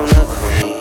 نکنی.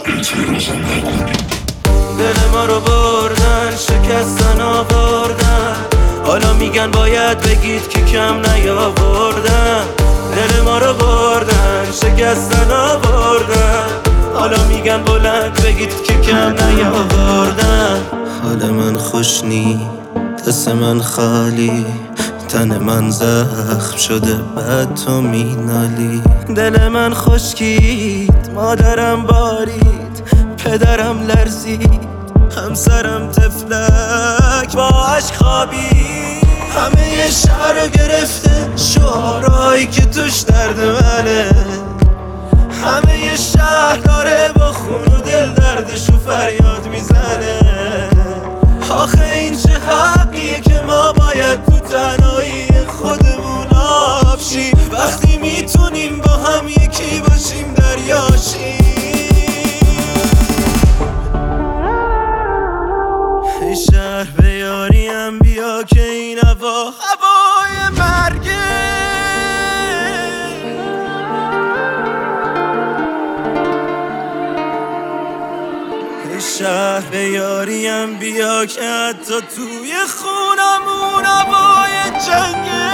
دل ما رو بردن، شکستن آوردن، حالا میگن باید بگید که کم نیاوردن. دل ما رو بردن، شکستن آوردن، حالا میگن بلند بگید که کم نیاوردن. حال من خوش نی، دست من خالی، تن من زخم شده بعد تو مینالی. دل من خشکید، مادرم بارید، پدرم لرزید، همسرم تفلک با عشق خوابید. همه شهر رو گرفته شعارهایی که توش درد منه. همه شهر داره با خون و دل دردشو فریاد میزنه. آخه این چه حقیه که ما باید تو تنهایی خودمون آب شیم، وقتی میتونیم با هم یکی باشیم دریاشیم. ای شهر به یاریم بیا که این هوای مرگه. ای شهر به یاریم بیا که حتی توی خونمون هوای جنگه.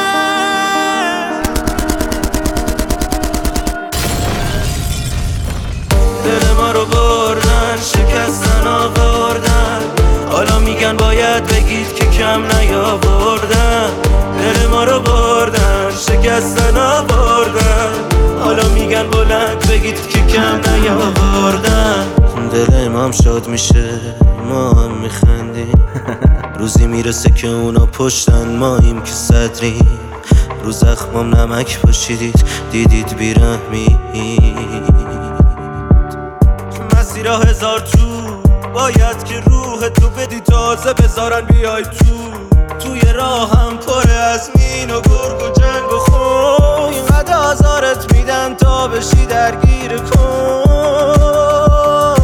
دل ما رو بردن، شکستن آوردن، حالا میگن باید بگید که کم نیاوردن. دل ما رو بردن، شکستن آوردن، حالا میگن بلند بگید که کم نیاوردن. دل امام شاد میشه، ما هم میخندیم. روزی میرسه که اونا پشتن، ماییم که صدریم. رو زخمام نمک پاشیدید، دیدید بیرحمی. مسیرها هزار تو، باید که روح تو بدی تازه بذارن بیای توی راهم پر از مین و گرگ و جنگ و خون. اینقدر آزارت میدن تا بشی درگیر کن.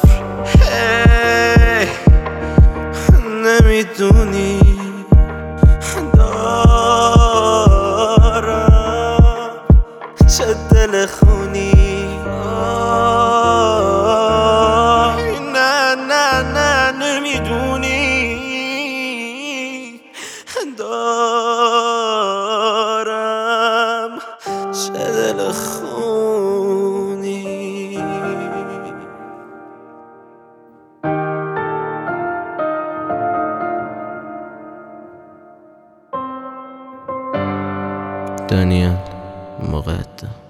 نمیدونی دارم چه دل خونی. نه نمیدونی دارم چه دل خونی. دانیال مقدم.